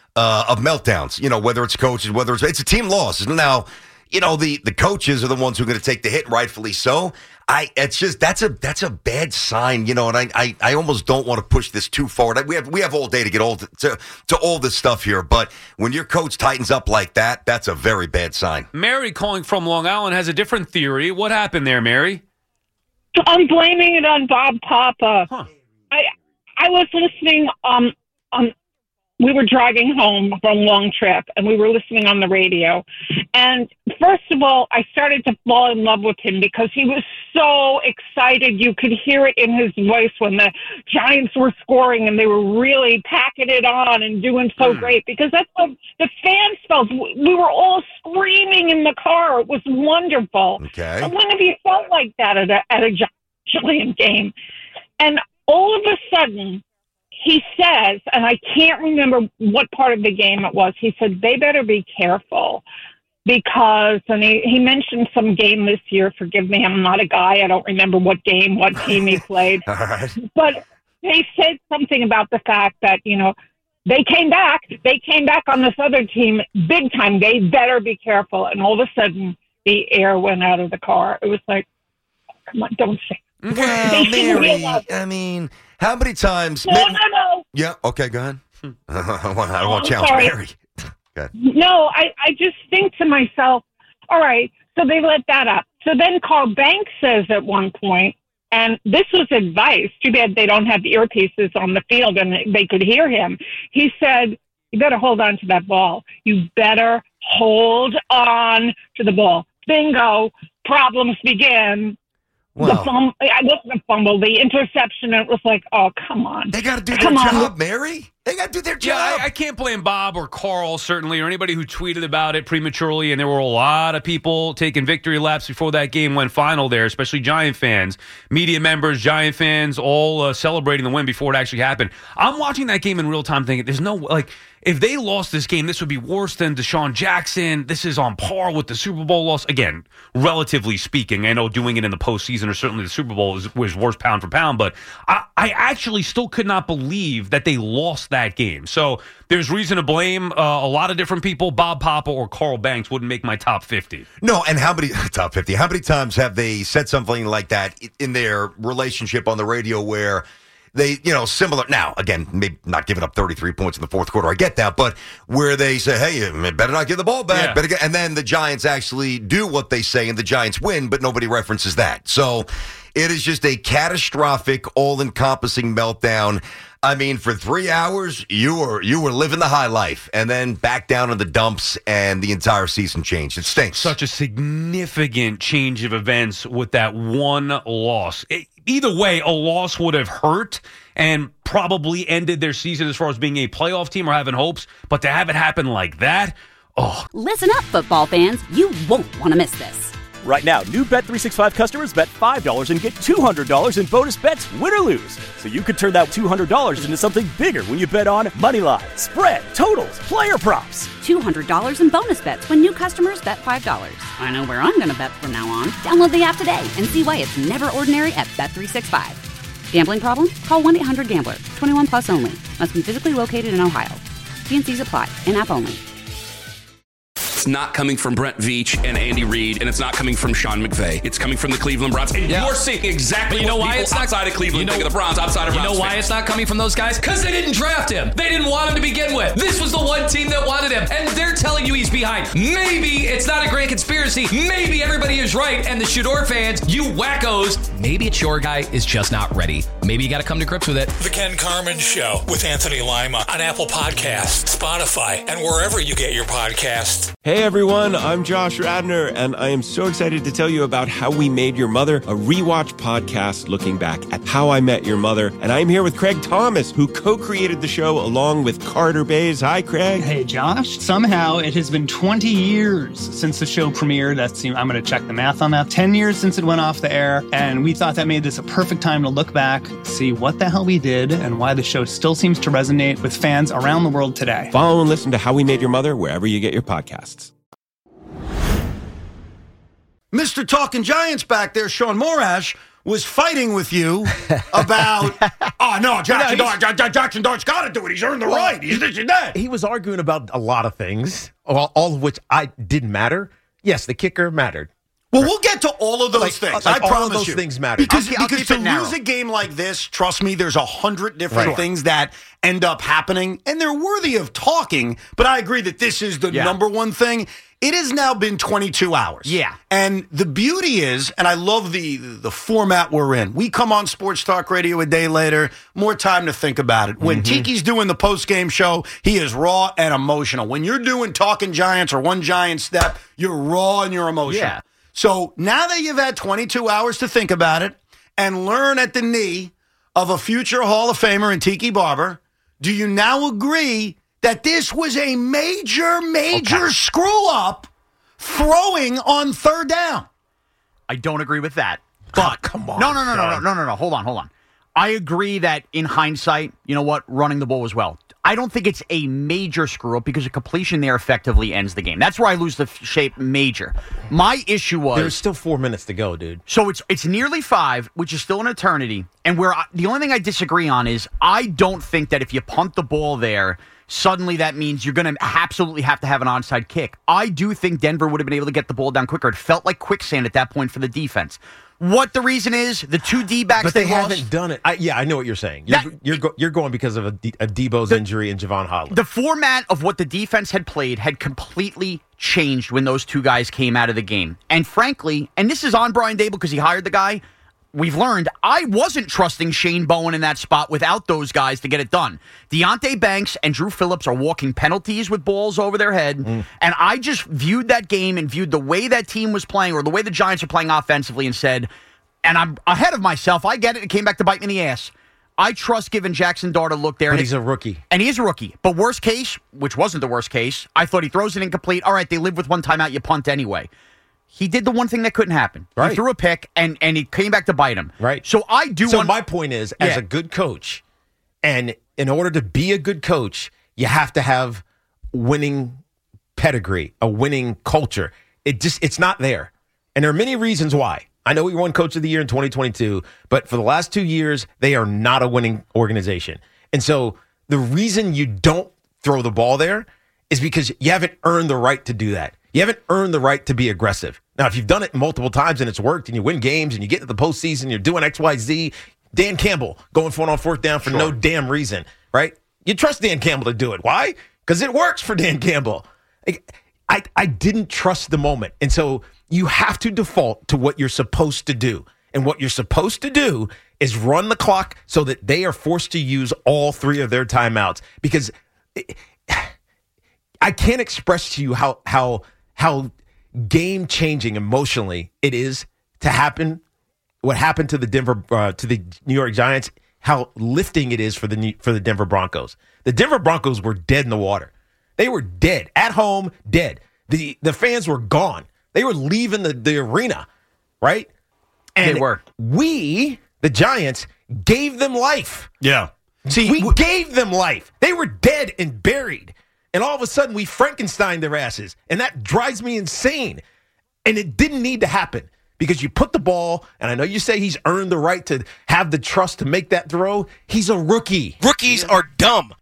of meltdowns. Whether it's coaches, whether it's a team loss. Now, the coaches are the ones who are going to take the hit, rightfully so. That's a bad sign, and I almost don't want to push this too forward. We have all day to get to all this stuff here, but when your coach tightens up like that, that's a very bad sign. Mary, calling from Long Island, has a different theory. What happened there, Mary? I'm blaming it on Bob Papa. Huh. I was listening we were driving home from a long trip, and we were listening on the radio. And first of all, I started to fall in love with him because he was so excited. You could hear it in his voice when the Giants were scoring, and they were really packing it on and doing so great, because that's what the fans felt. We were all screaming in the car. It was wonderful. Okay. When have you felt like that at a Giant game? And all of a sudden, he says, and I can't remember what part of the game it was, he said, they better be careful because, and he mentioned some game this year. Forgive me, I'm not a guy. I don't remember what game, what team he played. All right. But they said something about the fact that, they came back on this other team big time. They better be careful. And all of a sudden, the air went out of the car. It was like, come on, don't say it. Well, Mary, I mean, how many times? No. Yeah, okay, go ahead. I don't want to challenge Mary. Go ahead. No, I just think to myself, all right, so they let that up. So then Carl Banks says at one point, and this was advice, too bad they don't have earpieces on the field and they could hear him. He said, you better hold on to that ball. You better hold on to the ball. Bingo, problems begin. Well, the fumble, the interception, it was like, oh, come on. They got to do their job, Mary. They got to do their job. Yeah, I can't blame Bob or Carl, certainly, or anybody who tweeted about it prematurely, and there were a lot of people taking victory laps before that game went final there, especially Giant fans, media members, Giant fans, all celebrating the win before it actually happened. I'm watching that game in real time thinking, there's no, if they lost this game, this would be worse than Deshaun Jackson. This is on par with the Super Bowl loss. Again, relatively speaking, I know doing it in the postseason or certainly the Super Bowl was worse pound for pound, but I actually still could not believe that they lost that game. So there's reason to blame a lot of different people. Bob Papa or Carl Banks wouldn't make my top 50. No, and how many top 50? How many times have they said something like that in their relationship on the radio where they, similar. Now, again, maybe not giving up 33 points in the fourth quarter. I get that. But where they say, hey, you better not give the ball back. Yeah. And then the Giants actually do what they say and the Giants win, but nobody references that. So it is just a catastrophic, all-encompassing meltdown. I mean, for 3 hours, you were living the high life, and then back down in the dumps, and the entire season changed. It stinks. Such a significant change of events with that one loss. Either way, a loss would have hurt and probably ended their season as far as being a playoff team or having hopes. But to have it happen like that, Listen up, football fans. You won't want to miss this. Right now, new Bet365 customers bet $5 and get $200 in bonus bets, win or lose. So you could turn that $200 into something bigger when you bet on Moneyline, spread, totals, player props. $200 in bonus bets when new customers bet $5. I know where I'm going to bet from now on. Download the app today and see why it's never ordinary at Bet365. Gambling problem? Call 1-800-GAMBLER. 21 plus only. Must be physically located in Ohio. T&Cs apply. In-app only. It's not coming from Brent Veach and Andy Reid, and it's not coming from Sean McVay. It's coming from the Cleveland Browns. And you're seeing exactly you know what why people it's not outside of Cleveland think of the Browns, outside of Browns. You know why fans. it's not coming from those guys? Because they didn't draft him. They didn't want him to begin with. This was the one team that wanted him, and they're telling you he's behind. Maybe it's not a grand conspiracy. Maybe everybody is right, and the Shador fans, you wackos, maybe it's your guy is just not ready. Maybe you got to come to grips with it. The Ken Carman Show with Anthony Lima on Apple Podcasts, Spotify, and wherever you get your podcasts. Hey everyone, I'm Josh Radner, and I am so excited to tell you about How We Made Your Mother, a rewatch podcast looking back at How I Met Your Mother. And I'm here with Craig Thomas, who co-created the show along with Carter Bays. Hi, Craig. Hey, Josh. Somehow it has been 20 years since the show premiered. I'm going to check the math on that. 10 years since it went off the air, and we thought that made this a perfect time to look back, see what the hell we did, and why the show still seems to resonate with fans around the world today. Follow and listen to How We Made Your Mother wherever you get your podcasts. Mr. Talking Giants back there, Sean Morash, was fighting with you about, Jackson Dart's got to do it. He's earned the right. He's this and that. He was arguing about a lot of things, all of which didn't matter. Yes, the kicker mattered. Well, we'll get to all of those things. I promise all of those you. things matter. Because I'll keep to it narrow. lose a game like this, trust me, there's 100 different things that end up happening, and they're worthy of talking, but I agree that this is the number one thing. It has now been 22 hours. Yeah. And the beauty is, and I love the format we're in. We come on Sports Talk Radio a day later, more time to think about it. When Tiki's doing the post-game show, he is raw and emotional. When you're doing Talking Giants or One Giant Step, you're raw and you're emotional. Yeah. So now that you've had 22 hours to think about it and learn at the knee of a future Hall of Famer in Tiki Barber, do you now agree that this was a major screw-up throwing on third down? I don't agree with that. But come on. No. Hold on. I agree that in hindsight, you know what, running the ball was well. I don't think it's a major screw-up because a completion there effectively ends the game. That's where I lose the shape major. My issue was... There's still 4 minutes to go, dude. So it's nearly 5, which is still an eternity. And the only thing I disagree on is I don't think that if you punt the ball there, suddenly that means you're going to absolutely have to have an onside kick. I do think Denver would have been able to get the ball down quicker. It felt like quicksand at that point for the defense. What the reason is, the two D-backs but they haven't done it. I know what you're saying. You're going because of a Debo's injury and Javon Holland. The format of what the defense had played had completely changed when those two guys came out of the game. And frankly, and this is on Brian Daboll because he hired the guy, we've learned I wasn't trusting Shane Bowen in that spot without those guys to get it done. Deonte Banks and Drew Phillips are walking penalties with balls over their head, and I just viewed that game and viewed the way that team was playing or the way the Giants are playing offensively and said, and I'm ahead of myself, I get it, it came back to bite me in the ass. I trust giving Jackson Dart a look there. But he's a rookie. And he is a rookie. But worst case, which wasn't the worst case, I thought he throws it incomplete. All right, they live with one timeout, you punt anyway. He did the one thing that couldn't happen. Right. He threw a pick, and it came back to bite him. Right. So I do So my point is, as a good coach, and in order to be a good coach, you have to have winning pedigree, a winning culture. It's not there. And there are many reasons why. I know we won Coach of the Year in 2022, but for the last 2 years, they are not a winning organization. And so the reason you don't throw the ball there is because you haven't earned the right to do that. You haven't earned the right to be aggressive. Now, if you've done it multiple times and it's worked and you win games and you get to the postseason, you're doing X, Y, Z, Dan Campbell going for it on fourth down for no damn reason, right? You trust Dan Campbell to do it. Why? Because it works for Dan Campbell. I didn't trust the moment. And so you have to default to what you're supposed to do. And what you're supposed to do is run the clock so that they are forced to use all 3 of their timeouts. Because I can't express to you how game-changing emotionally it is to happen. What happened to the New York Giants? How lifting it is for the Denver Broncos. The Denver Broncos were dead in the water. They were dead at home, dead. The fans were gone. They were leaving the arena, right? And they were. We, the Giants, gave them life. Yeah. See, we gave them life. They were dead and buried. And all of a sudden, we Frankensteined their asses. And that drives me insane. And it didn't need to happen because you put the ball, and I know you say he's earned the right to have the trust to make that throw. He's a rookie. Rookies are dumb.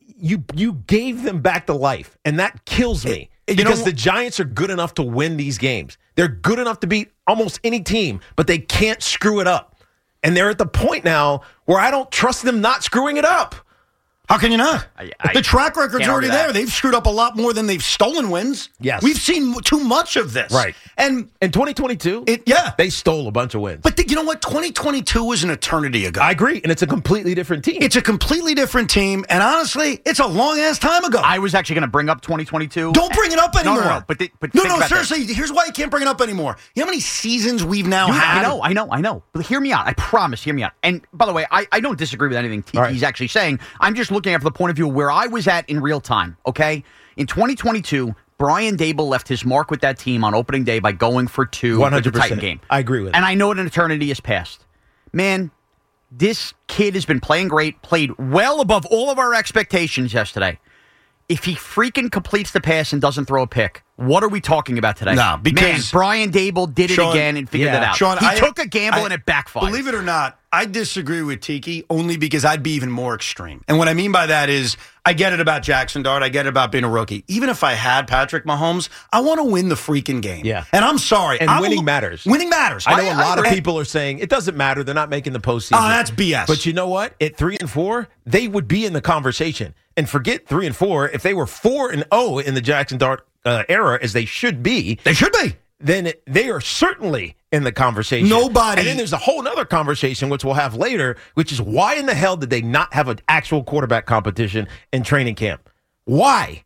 You gave them back to life, and that kills me. Because the Giants are good enough to win these games. They're good enough to beat almost any team, but they can't screw it up. And they're at the point now where I don't trust them not screwing it up. How can you not? The track record's already there. They've screwed up a lot more than they've stolen wins. Yes. We've seen too much of this. Right. And in 2022, they stole a bunch of wins. But you know what? 2022 was an eternity ago. I agree. And it's a completely different team. It's a completely different team. And honestly, it's a long-ass time ago. I was actually going to bring up 2022. Don't bring it up anymore. No. But no, seriously, here's why you can't bring it up anymore. You know how many seasons we've now had? I know. But hear me out. I promise, hear me out. And by the way, I don't disagree with anything Tiki's actually saying. I'm just looking at it from the point of view where I was at in real time, okay? In 2022, Brian Daboll left his mark with that team on opening day by going for 2 with the Titan game. I agree with that. And I know an eternity has passed. Man, this kid has been playing great, played well above all of our expectations yesterday. If he freaking completes the pass and doesn't throw a pick, what are we talking about today? No, because Brian Daboll did it again and figured it out. Sean, he took a gamble and it backfired. Believe it or not, I disagree with Tiki only because I'd be even more extreme. And what I mean by that is I get it about Jackson Dart. I get it about being a rookie. Even if I had Patrick Mahomes, I want to win the freaking game. Yeah. And I'm sorry. And winning matters. Winning matters. I know a lot of people are saying it doesn't matter. They're not making the postseason. Oh, that's BS. But you know what? At 3-4, they would be in the conversation. And forget 3-4. If they were 4-0 in the Jackson Dart era, as they should be. They should be. Then they are certainly in the conversation. Nobody. And then there's a whole other conversation, which we'll have later, which is why in the hell did they not have an actual quarterback competition in training camp? Why?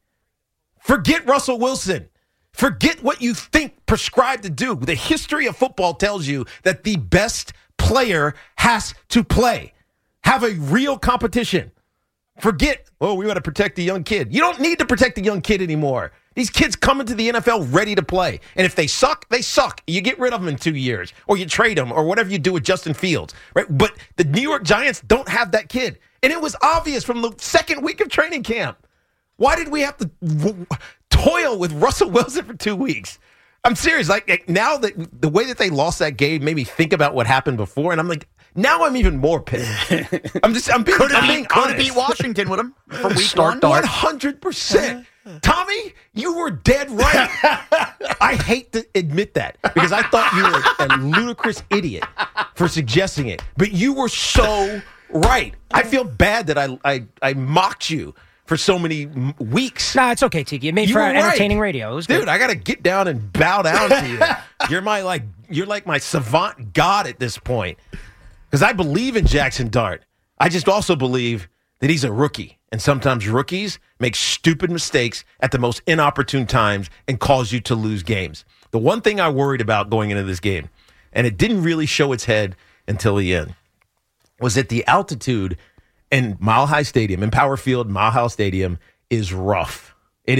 Forget Russell Wilson. Forget what you think prescribed to do. The history of football tells you that the best player has to play. Have a real competition. Forget, we want to protect the young kid. You don't need to protect the young kid anymore. These kids come into the NFL ready to play. And if they suck, they suck. You get rid of them in 2 years. Or you trade them. Or whatever you do with Justin Fields. Right? But the New York Giants don't have that kid. And it was obvious from the second week of training camp. Why did we have to toil with Russell Wilson for 2 weeks? I'm serious. Like now that the way that they lost that game made me think about what happened before. And I'm like, now I'm even more pissed. I'm being honest. Could have beat Washington with him for week one. 100%. Tommy, you were dead right. I hate to admit that because I thought you were a ludicrous idiot for suggesting it. But you were so right. I feel bad that I mocked you for so many weeks. Nah, it's okay, Tiki. It made for entertaining radio. It was good. Dude, I got to get down and bow down to you. You're like my savant god at this point. Because I believe in Jackson Dart. I just also believe that he's a rookie. And sometimes rookies make stupid mistakes at the most inopportune times and cause you to lose games. The one thing I worried about going into this game, and it didn't really show its head until the end, was that the altitude in Mile High Stadium, in Power Field, Mile High Stadium, is rough.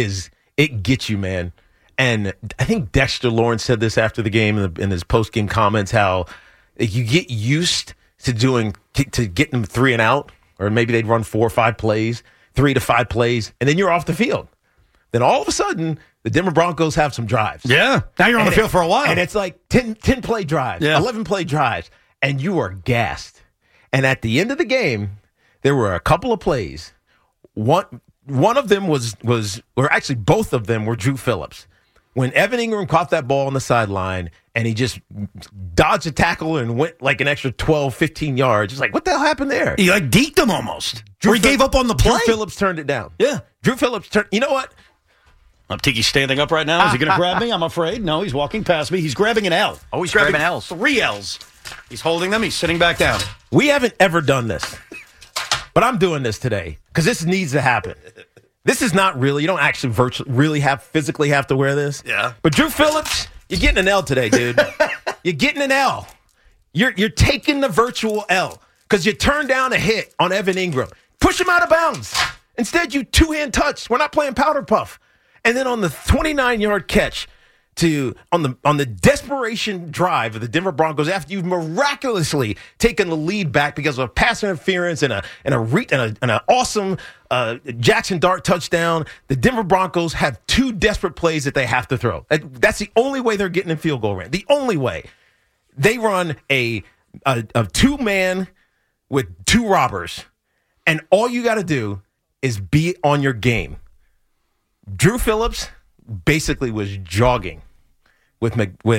It gets you, man. And I think Dexter Lawrence said this after the game in his post-game comments, how you get used to getting them 3 and out, or maybe they'd run 4 or 5 plays, 3 to 5 plays, and then you're off the field. Then all of a sudden, the Denver Broncos have some drives. Yeah. Now you're on the field for a while. And it's like 10-play drives, 11-play drives, and you are gassed. And at the end of the game, there were a couple of plays One of them or actually both of them were Drew Phillips. When Evan Ingram caught that ball on the sideline and he just dodged a tackle and went like an extra 12, 15 yards, it's like, what the hell happened there? He like deked him almost. Or he gave up on the play. Drew Phillips turned it down. Yeah. Drew Phillips turned. You know what? Tiki's standing up right now. Is he going to grab me? I'm afraid. No, he's walking past me. He's grabbing an L. Oh, he's grabbing L's. 3 L's. He's holding them. He's sitting back down. We haven't ever done this, but I'm doing this today because this needs to happen. This is not really, you don't actually physically have to wear this. Yeah. But Drew Phillips, you're getting an L today, dude. You're getting an L. You're taking the virtual L because you turned down a hit on Evan Ingram. Push him out of bounds. Instead, you two-hand touch. We're not playing powder puff. And then on the 29-yard catch on the desperation drive of the Denver Broncos after you've miraculously taken the lead back because of a pass interference and an awesome Jackson Dart touchdown, the Denver Broncos have 2 desperate plays that they have to throw. That's the only way they're getting in field goal range. The only way. They run a 2-man with 2 robbers, and all you got to do is be on your game. Drew Phillips basically was jogging with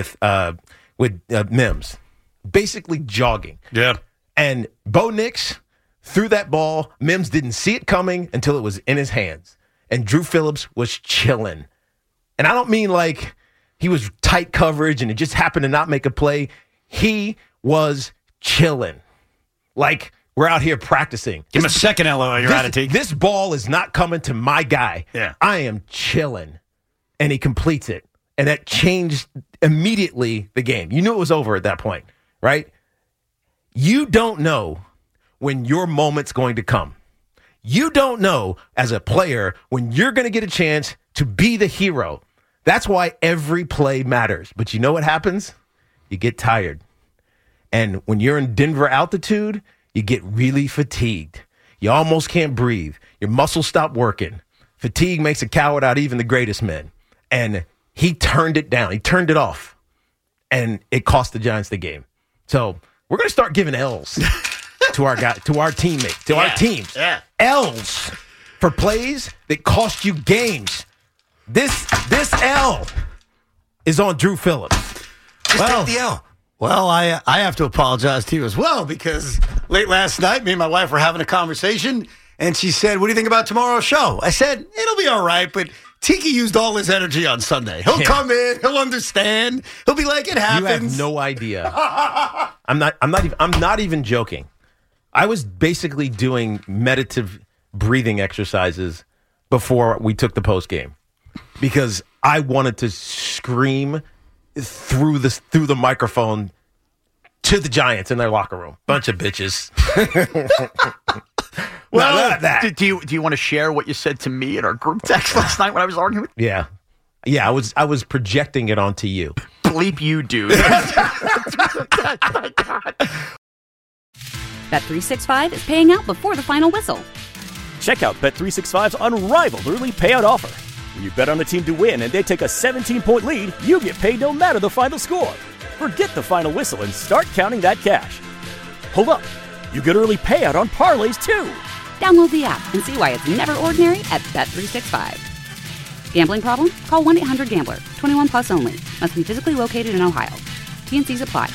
Mims, basically jogging. Yeah. And Bo Nix threw that ball. Mims didn't see it coming until it was in his hands. And Drew Phillips was chilling. And I don't mean like he was tight coverage and it just happened to not make a play. He was chilling. Like we're out here practicing. Give him a second L on your attitude. This ball is not coming to my guy. Yeah. I am chilling. And he completes it. And that changed immediately the game. You knew it was over at that point, right? You don't know when your moment's going to come. You don't know as a player when you're going to get a chance to be the hero. That's why every play matters. But you know what happens? You get tired. And when you're in Denver altitude, you get really fatigued. You almost can't breathe. Your muscles stop working. Fatigue makes a coward out of even the greatest men. And he turned it down. He turned it off. And it cost the Giants the game. So we're going to start giving L's to our teammates, to our teams. Yeah. L's for plays that cost you games. This L is on Drew Phillips. Just take the L. Well, I have to apologize to you as well because late last night, me and my wife were having a conversation, and she said, "What do you think about tomorrow's show?" I said, "It'll be all right, but Tiki used all his energy on Sunday. He'll come in, he'll understand, he'll be like, it happens." You have no idea. I'm not even joking. I was basically doing meditative breathing exercises before we took the post game because I wanted to scream through the microphone to the Giants in their locker room. Bunch of bitches. Well, do you want to share what you said to me in our group text last night when I was arguing with you? Yeah. I was projecting it onto you. Bleep you, dude. Bet365 is paying out before the final whistle. Check out Bet365's unrivaled early payout offer. When you bet on a team to win and they take a 17-point lead, you get paid no matter the final score. Forget the final whistle and start counting that cash. Hold up. You get early payout on parlays, too. Download the app and see why it's never ordinary at Bet365. Gambling problem? Call 1-800-GAMBLER. 21 plus only. Must be physically located in Ohio. T&Cs apply.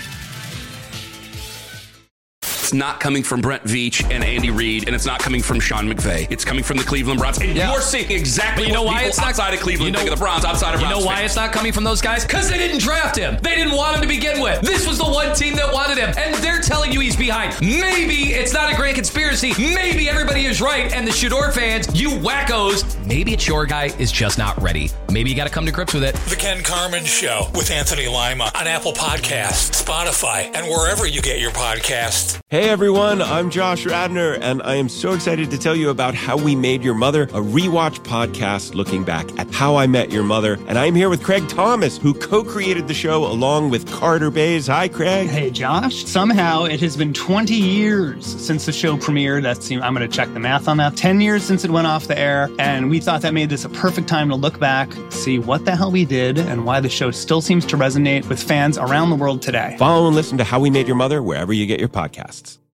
It's not coming from Brent Veach and Andy Reid, and it's not coming from Sean McVay. It's coming from the Cleveland Browns. And you're seeing exactly what people outside of Cleveland think of the Browns, outside of Browns. You know why fans. it's not coming from those guys? Because they didn't draft him. They didn't want him to begin with. This was the one team that wanted him, and they're telling you he's behind. Maybe it's not a grand conspiracy. Maybe everybody is right, and the Shador fans, you wackos, maybe it's your guy is just not ready. Maybe you got to come to grips with it. The Ken Carman Show with Anthony Lima on Apple Podcasts, Spotify, and wherever you get your podcasts. Hey everyone, I'm Josh Radner, and I am so excited to tell you about How We Made Your Mother, a rewatch podcast looking back at How I Met Your Mother. And I'm here with Craig Thomas, who co-created the show along with Carter Bays. Hi, Craig. Hey, Josh. Somehow it has been 20 years since the show premiered. I'm going to check the math on that. 10 years since it went off the air, and we thought that made this a perfect time to look back, see what the hell we did, and why the show still seems to resonate with fans around the world today. Follow and listen to How We Made Your Mother wherever you get your podcasts.